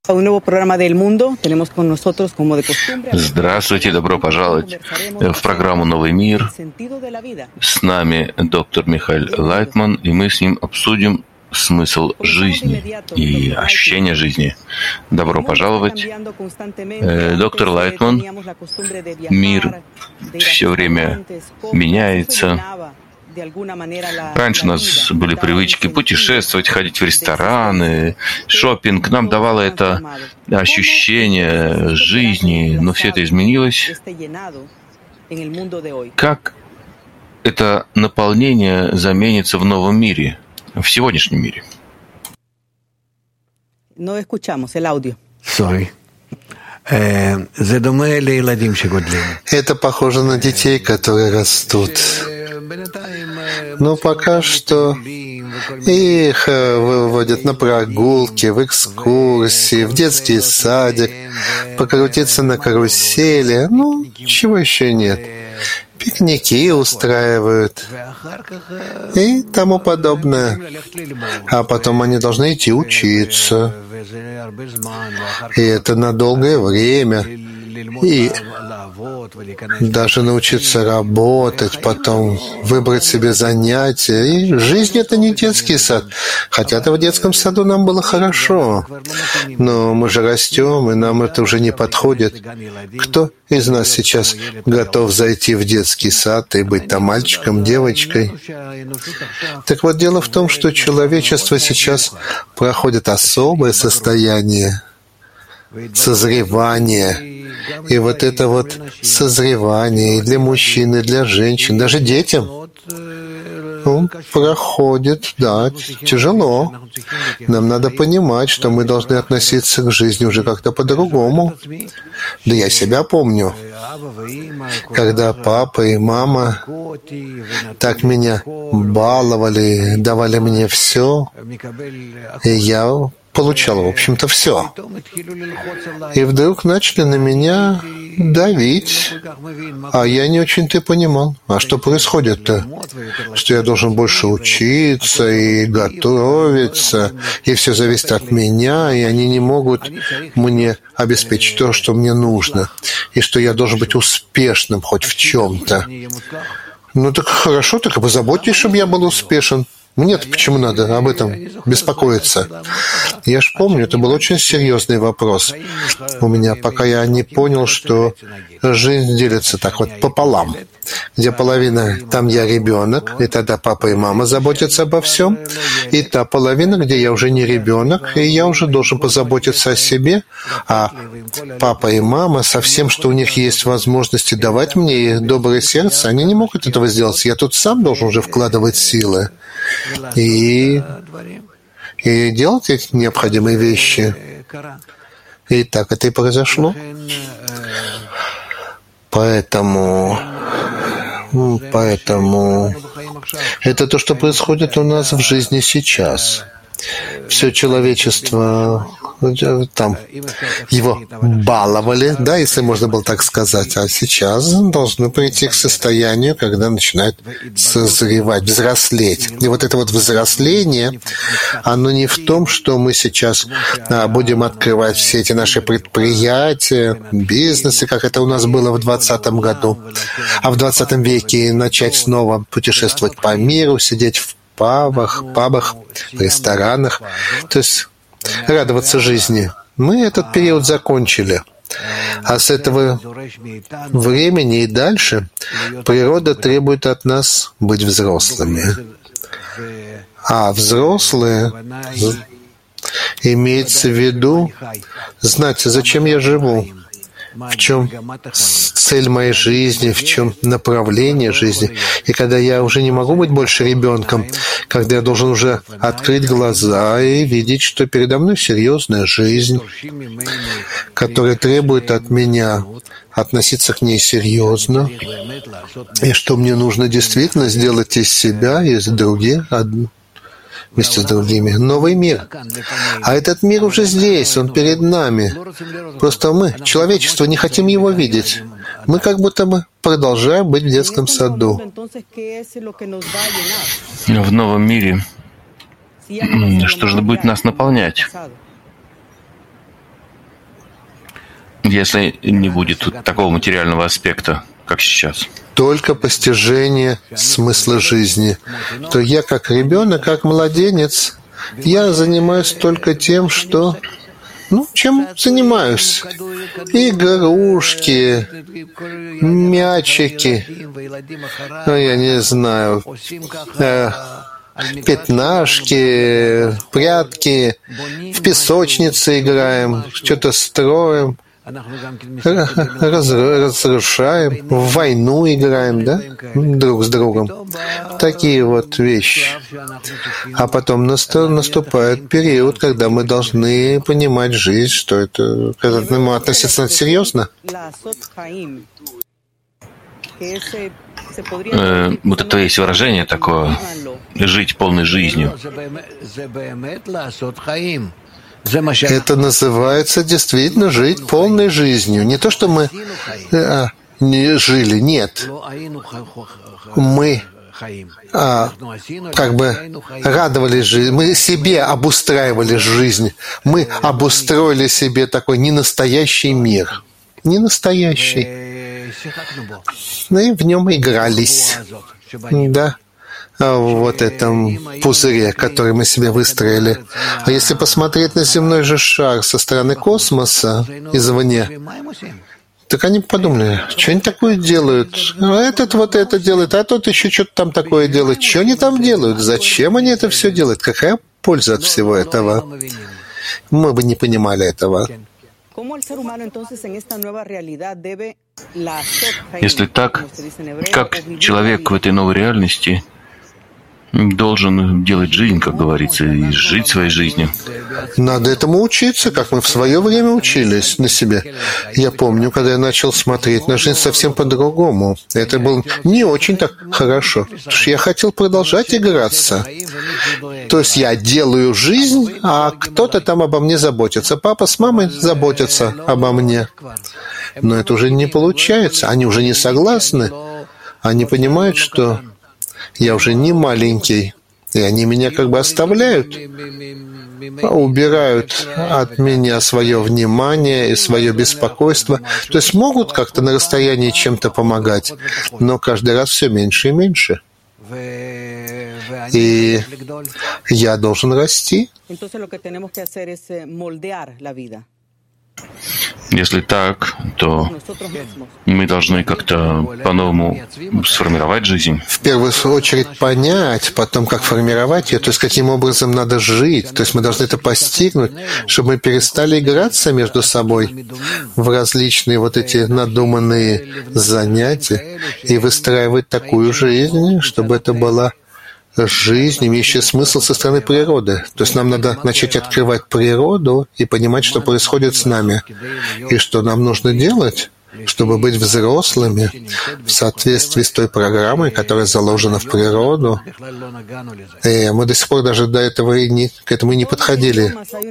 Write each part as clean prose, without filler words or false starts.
Здравствуйте, добро пожаловать в программу «Новый мир». С нами доктор Михаил Лайтман, и мы с ним обсудим смысл жизни и ощущение жизни. Добро пожаловать. Доктор Лайтман, мир все время меняется. Раньше у нас были привычки путешествовать, ходить в рестораны, шопинг. Нам давало это ощущение жизни, но все это изменилось. Как это наполнение заменится в новом мире, в сегодняшнем мире? Это похоже на детей, которые растут. Но пока что их выводят на прогулки, в экскурсии, в детский садик, покрутиться на карусели. Чего еще нет? Пикники устраивают и тому подобное. А потом они должны идти учиться. И это на долгое время. И даже научиться работать, потом выбрать себе занятия. И жизнь — это не детский сад. Хотя-то в детском саду нам было хорошо. Но мы же растем, и нам это уже не подходит. Кто из нас сейчас готов зайти в детский сад и быть там мальчиком, девочкой? Так вот, дело в том, что человечество сейчас проходит особое состояние созревания. И вот это вот созревание и для мужчин, и для женщин, даже детям, проходит, да, тяжело. Нам надо понимать, что мы должны относиться к жизни уже как-то по-другому. Да я себя помню, когда папа и мама так меня баловали, давали мне все, и я получал, в общем-то, все. И вдруг начали на меня давить, а я не очень-то понимал. А что происходит-то? Что я должен больше учиться и готовиться, и все зависит от меня, и они не могут мне обеспечить то, что мне нужно, и что я должен быть успешным хоть в чем-то. Так хорошо, так и позаботьтесь, чтобы я был успешен. Мне-то почему надо об этом беспокоиться? Я ж помню, это был очень серьезный вопрос у меня, пока я не понял, что жизнь делится так вот пополам, где половина, там я ребенок, и тогда папа и мама заботятся обо всем, и та половина, где я уже не ребенок, и я уже должен позаботиться о себе, а папа и мама со всем, что у них есть возможности давать мне доброе сердце, они не могут этого сделать. Я тут сам должен уже вкладывать силы и делать эти необходимые вещи. И так это и произошло. Поэтому это то, что происходит у нас в жизни сейчас. Все человечество, там, его баловали, да, если можно было так сказать, а сейчас должны прийти к состоянию, когда начинают созревать, взрослеть. И вот это вот взросление, оно не в том, что мы сейчас будем открывать все эти наши предприятия, бизнесы, как это у нас было в 20 году, а в 20 веке начать снова путешествовать по миру, сидеть в пабах, в ресторанах, то есть радоваться жизни. Мы этот период закончили. А с этого времени и дальше природа требует от нас быть взрослыми. А взрослые имеется в виду знать, зачем я живу, в чем цель моей жизни, в чем направление жизни. И когда я уже не могу быть больше ребенком, когда я должен уже открыть глаза и видеть, что передо мной серьезная жизнь, которая требует от меня относиться к ней серьезно, и что мне нужно действительно сделать из себя, из других, вместе с другими. Новый мир. А этот мир уже здесь, он перед нами. Просто мы, человечество, не хотим его видеть. Мы как будто бы продолжаем быть в детском саду. В новом мире что же будет нас наполнять? если не будет такого материального аспекта, как сейчас? Только постижение смысла жизни. То я как ребенок, как младенец, я занимаюсь только тем, что... чем занимаюсь? Игрушки, мячики, я не знаю, пятнашки, прятки, в песочнице играем, что-то строим, разрушаем, в войну играем, да, друг с другом. Такие вот вещи. А потом наступает период, когда мы должны понимать жизнь, что это, когда к нему относиться надо серьезно. Вот это есть выражение такое — жить полной жизнью. Это называется действительно жить полной жизнью. Не то, что мы не жили, нет. Мы как бы радовались жизни, мы себе обустраивали жизнь. Мы обустроили себе такой ненастоящий мир. Ненастоящий. И в нем игрались. Да. Вот этом пузыре, который мы себе выстроили. А если посмотреть на земной же шар со стороны космоса, извне, так они подумали, что они такое делают? Этот вот это делает, а тот еще что-то там такое делает. Что они там делают? Зачем они это все делают? Какая польза от всего этого? Мы бы не понимали этого. Если так, как человек в этой новой реальности должен делать жизнь, как говорится, и жить своей жизнью? Надо этому учиться, как мы в свое время учились на себе. Я помню, когда я начал смотреть на жизнь совсем по-другому. Это было не очень так хорошо, потому что я хотел продолжать играться. То есть я делаю жизнь, а кто-то там обо мне заботится. Папа с мамой заботятся обо мне. Но это уже не получается. Они уже не согласны. Они понимают, что я уже не маленький, и они меня как бы оставляют, убирают от меня свое внимание и свое беспокойство. То есть могут как-то на расстоянии чем-то помогать, но каждый раз все меньше и меньше. И я должен расти. Если так, то мы должны как-то по-новому сформировать жизнь. В первую очередь понять, потом как формировать ее, то есть каким образом надо жить. То есть мы должны это постигнуть, чтобы мы перестали играться между собой в различные вот эти надуманные занятия и выстраивать такую жизнь, чтобы это была жизнь, имеющая смысл со стороны природы. То есть нам надо начать открывать природу и понимать, что происходит с нами, и что нам нужно делать, чтобы быть взрослыми в соответствии с той программой, которая заложена в природу. И мы до сих пор даже до этого к этому и не подходили.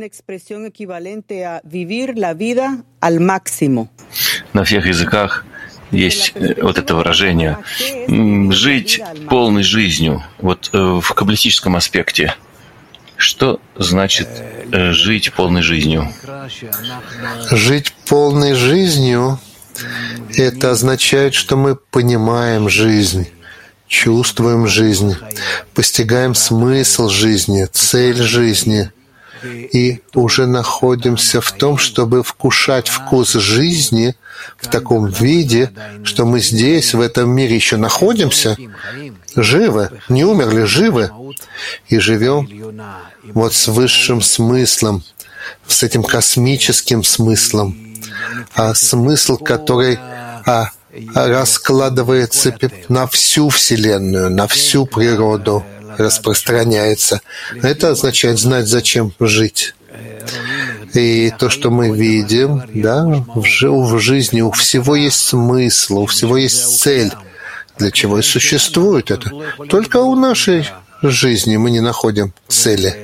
На всех языках есть вот это выражение «жить полной жизнью». Вот в каббалистическом аспекте, что значит жить полной жизнью? Жить полной жизнью — это означает, что мы понимаем жизнь, чувствуем жизнь, постигаем смысл жизни, цель жизни, и уже находимся в том, чтобы вкушать вкус жизни в таком виде, что мы здесь, в этом мире, еще находимся, живы, не умерли, живы, и живем вот с высшим смыслом, с этим космическим смыслом, смысл, который раскладывается на всю Вселенную, на всю природу, распространяется. Это означает знать, зачем жить. И то, что мы видим, да, в жизни у всего есть смысл, у всего есть цель, для чего и существует это. Только у нашей жизни мы не находим цели.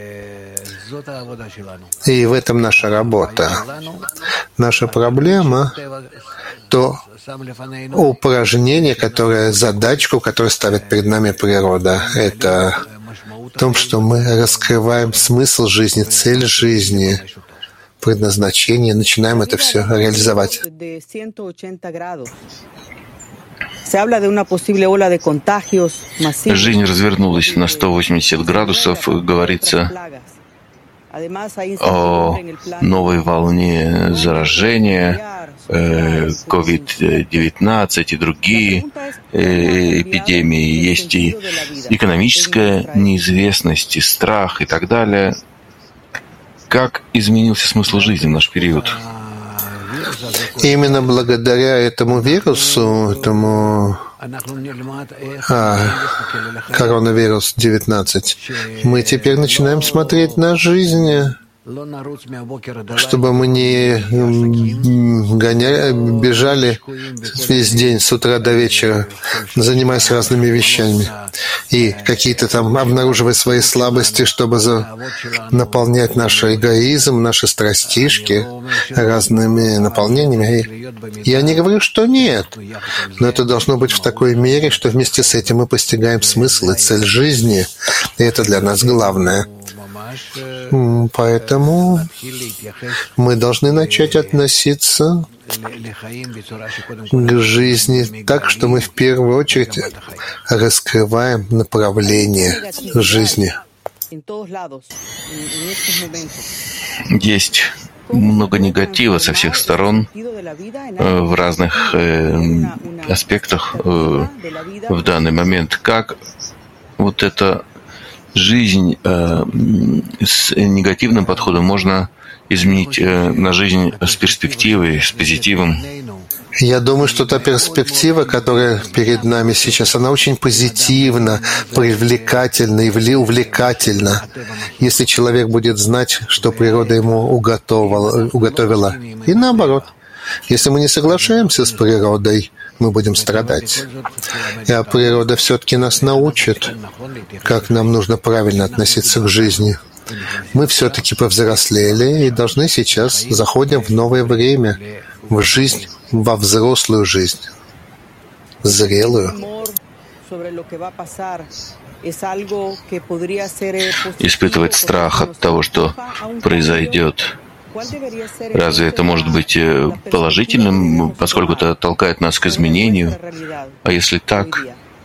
И в этом наша работа. Наша проблема — то упражнение, задачку, которую ставит перед нами природа. Это в том, что мы раскрываем смысл жизни, цель жизни, предназначение, начинаем это все реализовать. Жизнь развернулась на 180 градусов, говорится о новой волне заражения, COVID-19 и другие эпидемии. Есть и экономическая неизвестность, и страх и так далее. Как изменился смысл жизни в наш период? Именно благодаря этому вирусу, коронавирус 19, мы теперь начинаем смотреть на жизнь, чтобы мы не бежали весь день с утра до вечера, занимаясь разными вещами, и какие-то там обнаруживая свои слабости, чтобы наполнять наш эгоизм, наши страстишки разными наполнениями. И я не говорю, что нет, но это должно быть в такой мере, что вместе с этим мы постигаем смысл и цель жизни, и это для нас главное. Поэтому мы должны начать относиться к жизни так, что мы в первую очередь раскрываем направление жизни. Есть много негатива со всех сторон в разных аспектах в данный момент. Как вот эта жизнь с негативным подходом можно изменить на жизнь с перспективой, с позитивом? Я думаю, что та перспектива, которая перед нами сейчас, она очень позитивна, привлекательна и увлекательна. Если человек будет знать, что природа ему уготовила. И наоборот, если мы не соглашаемся с природой, мы будем страдать. А природа все-таки нас научит, как нам нужно правильно относиться к жизни. Мы все-таки повзрослели и должны сейчас заходим в новое время, в жизнь, во взрослую жизнь, зрелую. Испытывать страх от того, что произойдет. Разве это может быть положительным, поскольку это толкает нас к изменению? А если так,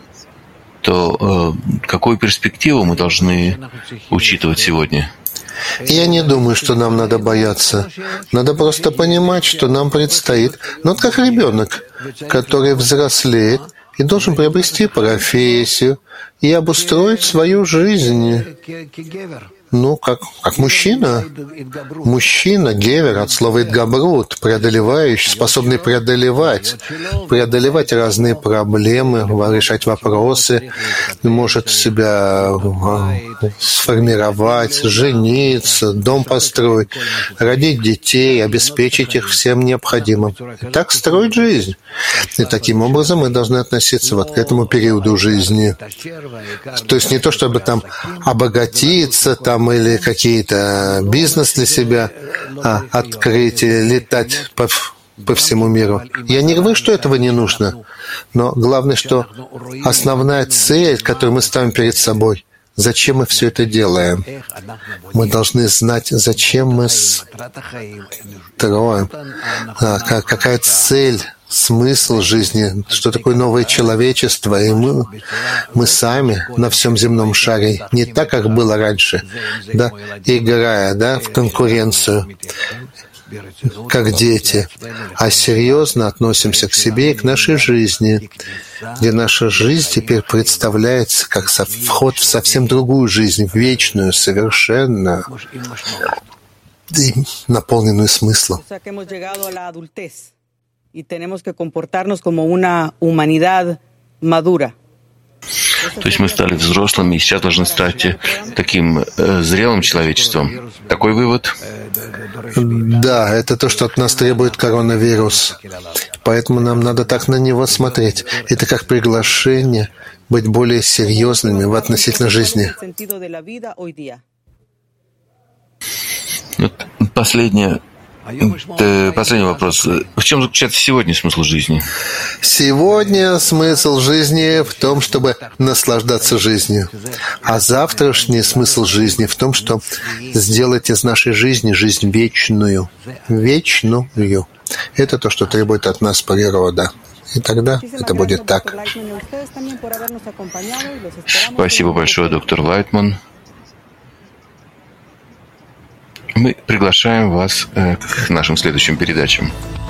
то какую перспективу мы должны учитывать сегодня? Я не думаю, что нам надо бояться. Надо просто понимать, что нам предстоит. Вот как ребенок, который взрослеет и должен приобрести профессию и обустроить свою жизнь. Как мужчина. Мужчина, гевер, от слова «идгабрут», преодолевающий, способный преодолевать разные проблемы, решать вопросы, может себя сформировать, жениться, дом построить, родить детей, обеспечить их всем необходимым. И так строить жизнь. И таким образом мы должны относиться вот к этому периоду жизни. То есть не то, чтобы там обогатиться, или какие-то бизнес для себя открыть, или летать по всему миру. Я не говорю, что этого не нужно, но главное, что основная цель, которую мы ставим перед собой, зачем мы все это делаем? Мы должны знать, зачем мы строим, какая цель, смысл жизни, что такое новое человечество, и мы сами на всем земном шаре, не так, как было раньше, играя в конкуренцию, как дети, а серьезно относимся к себе и к нашей жизни, где наша жизнь теперь представляется как вход в совсем другую жизнь, в вечную, совершенно и наполненную смыслом. Y tenemos que comportarnos como una humanidad madura. То есть мы стали взрослыми и сейчас должны стать таким зрелым человечеством. Такой вывод? Да, это то, что от нас требует коронавирус. Поэтому нам надо так на него смотреть. Это как приглашение быть более серьезными в относительно жизни. Последнее. Последний вопрос. В чем заключается сегодня смысл жизни? Сегодня смысл жизни в том, чтобы наслаждаться жизнью. А завтрашний смысл жизни в том, что сделать из нашей жизни жизнь вечную. Вечную. Это то, что требует от нас природа. И тогда это будет так. Спасибо большое, доктор Лайтман. Мы приглашаем вас к нашим следующим передачам.